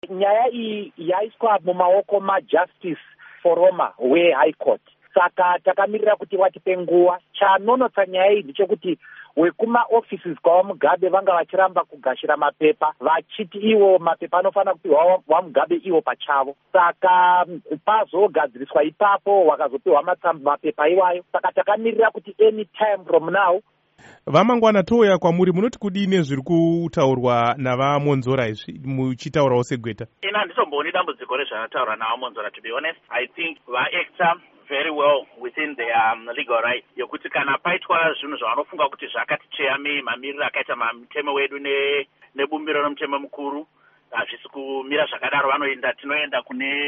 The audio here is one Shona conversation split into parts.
Nyaya iyi yaiswa mumaoko majustice foroma weHigh Court. Saka takamirira kuti vatipe nguva. Chanonotsa nyaya iyi ndechekuti wekuma-offices kwaVaMugabe vanga vachiramba kugashira mapepa vachiti iwo mapepa anofanira kupiwa vaMugabe iwo pachavo. Saka pazogadziriswa ipapo wakazopiwa mapepa iwayo. Saka takamirira kuti any time from now. Vamangwana touya kwamuri, munoti kudini zviri kutaurwa navaMonzora izvi muchitaurawo segweta? Ina handitomboni dambudziko rezvanotaura navaMonzora. To be honest, I think vaacta very well within their legal right yokuti kana paitwa zvinhu zvavanofunga kuti zvakati cheyame mamiriro akaita mutemo wedu nebumbiro romutemo mukuru hazvisi kumira zvakadaro, tinoenda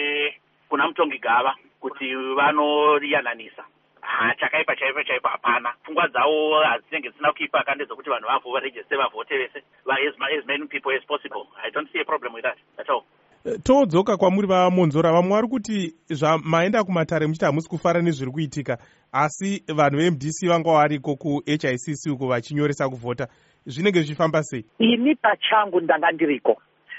kuna mutongi gava kuti vanoriyananisa. Chakaipa chaipo hapana. Pfungwa dzavo hadzinenge dzisina kuipa kande dzokuti vanhu varejiste vavhote vese as many people as possible. I don't see a problem with that at all. Todzoka kwamuri vaMonzora, vamwe vari kuti zvamaenda kumatare muchiti hamusi kufara nezviri kuitika, asi vanhu veMDC vanga variko kuHICC uko vachinyoresa kuvhota. Zvinenge zvichifamba sei? Ini pachangu ndanga ndiriko.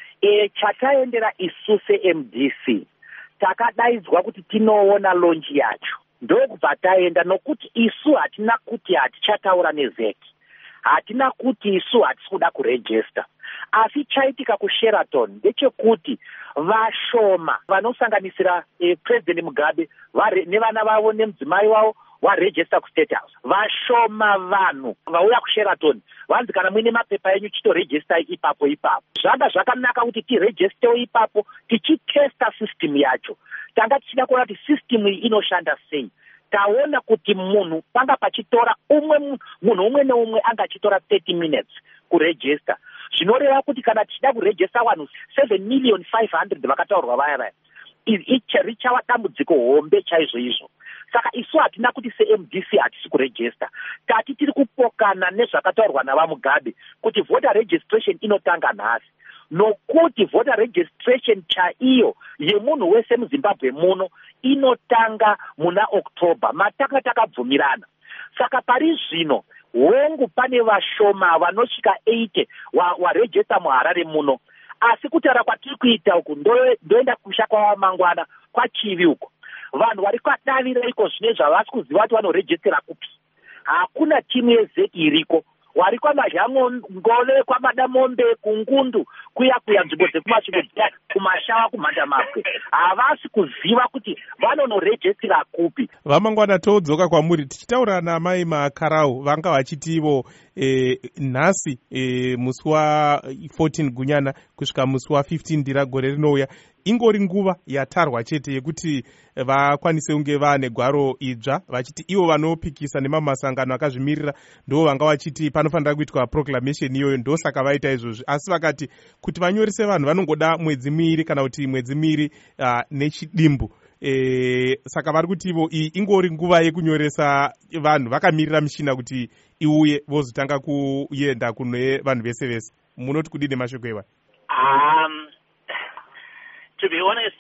Chataendera isu seMDC takadaidzwa kuti tinoona lonji yacho. Ndokubva taenda nokuti isu hatina kuti hatichataura nezeki. Hatina kuti isu hatisi kuda kurejista. Asi chaitika kuSheraton ndechekuti vashoma vanosanganisira President Mugabe nevana vavo nemudzimai wavo warejista kuState House. Vashoma vanhu vauya kuSheraton vanzi kana muine mapepa enyu chitorejista ipapo. Zvanga zvakanaka kuti tirejistewo ipapo tichitesta system yacho. Tanga tichida kuona kuti system iyi inoshanda sei. Taona kuti munhu panga pachitora munhu umwe neumwe anga achitora 30 minutes kurejista. Zvinoreva kuti kana tichida kurejista vanhu 7,500,000 vakataurwa vaya richava dambudziko hombe chaizvo izvo. Saka isu hatina kuti seMDC hatisi kurejista. Tati tiri kupokana nezvakataurwa navaMugabe kuti voter registration inotanga nhasi. Nokuti voter registration chaiyo yemunhu wese muZimbabwe muno inotanga muna October. Matanga takabvumirana. Saka pari zvino wengu pane vashoma vanosvika 80 warejista muHarare muno. Asi kutaura kwatiri kuita uku ndoenda kusha kwaVamangwana kwaChivi uko. Vanhu vari kwadavira iko zvine zvavasi kuziva kuti vanorejistira kupi. Hakuna timu yezeki iriko. Wari kwaMazhangove, kwaMadamombe, kungundu, kuya nzvimbo dzekumashure kumashawa kuMhandamabwe. Havasi kuziva kuti vanonorejistira kupi. Vamangwana todzoka kwamuri tichitaura namai makarau vanga vachitivo nhasi musi wa14 Gunyana kusvika musi wa15 Ndira gore rinouya ingori nguva yatarwa chete yekuti vakwanise kunge vane gwaro idzva vachiti ivo vanopikisa nemamasangano akazvimirira ndo vanga vachiti panofanira kuitwa proclamation iyoyo, ndo saka vaita izvozvi. Asi vakati kuti vanyorese vanhu vanongoda mwedzi miviri kana kuti mwedzi miviri nechidimbu. Saka vari kuti ivo iyi ingori nguva yekunyoresa vanhu vakamirira mishina kuti iuye vozotanga kuenda kune vanhu vese vese. Munoti kudini mashoko ewa? To be honest,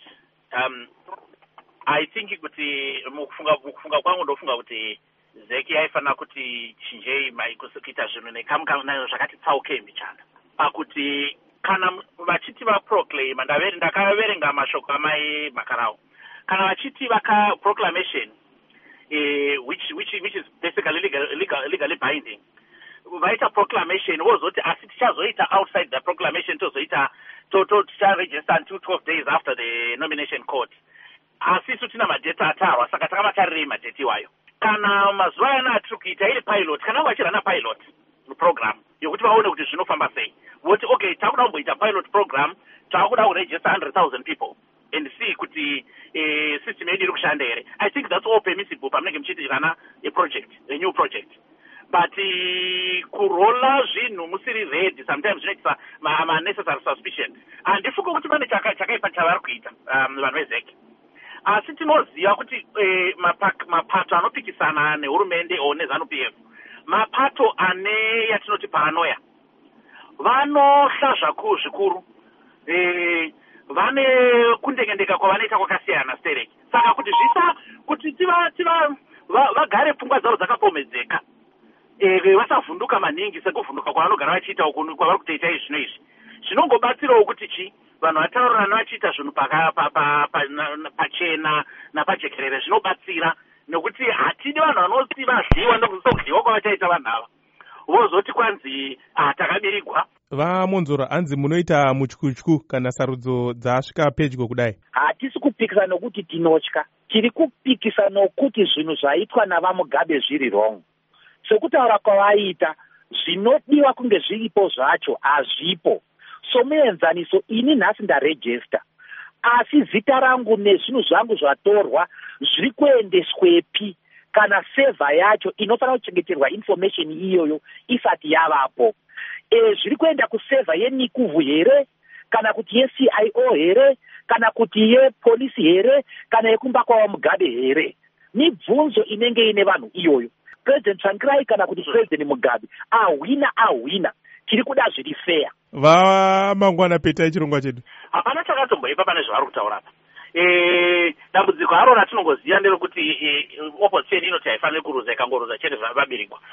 I think kuti mukufunga kwangu ndofunga kuti zeki yaifanira kuti chinjei kuita zvinhu nekamukananayo zvakati tsaukei mbichana. Pakuti kana vachiti vaproclaim, ndakaverenga mashoko amai Makarau. Kana vachiti proclamation, which is basically legally binding. Vaita proclamation wozoti asi tichazoita outside the proclamation tozoita ticharegister until 12 days after the nomination court. Asi isu tina madheta atarwa saka takamatarire madheta iwayo. Kana mazuva yana atiri kuita iri pilot, kana vachirana pilot program yokuti vaone kuti zvinofamba sei. Voti okay, takuda kumboita pilot program, takuda kuregister 100,000 people and see kuti system yedu iri kushanda here. I think that's all permissible pamunenge muchiitirana a new project. But kurola zvinhu musiri ready sometimes zvinoitisa necessary suspicion. Handifunga kuti pane chakaipa chavari kuita vanhu vezeki. Asi tinoziva kuti mapato anopikisana nehurumende o neZANU-PF, mapato ane yatinoti paranoia, vanohla zvikuru, vane kundengendeka kwavanoita kwakasiyana stereki. Saka kuti zvisa kuti vagare pfungwa dzavo dzakapomedzeka, vasavhunduka maningi sekuvhunduka kwavanogara vachiita kwavari kutoita izvi zvino izvi, zvinongobatsirawo kuti vanhu vataurirana vachiita zvinhu pachena napajekerere zvinobatsira, nekuti hatidi vanhu vanosivazviwa nokuzokudyiwa kwavachaita vanhu ava vozoti kwanzi takabirigwa. vamonzora hanzi munoita mutyutyu kana sarudzo dzasvika pedyo kudai. Hatisi kupikisa nokuti tinotya, tiri kupikisa nokuti zvinhu zvaitwa navamugabe zviri wrong. Sekutaura kwavaita zvinodiwa kunge zviripo zvacho hazvipo. Somuenzaniso ini nhasi ndarejesta, asi zita rangu nezvinhu zvangu zvatorwa zviri kuendeswepi kana seva yacho inofanira kuchengeterwa information iyoyo isati yavapo. Zviri kuenda kuseva yeNikuvu here, kana kuti yeCIO here, kana kuti yepolisi here, kana yekumba kwava Mugabe here? Mibvunzo inenge ine vanhu iyoyo. President Tsvangirai kana kuti President Mugabe ahwina tiri kuda zviri fair. Vamangwana Petai chirongwa chedu hapana chakatomboipa pane zvavari kutaura apa. Dambudziko haro ratinongoziva nderekuti opposition inoti haifaniri kuruza, ikangoruza chete zvavabirigwa.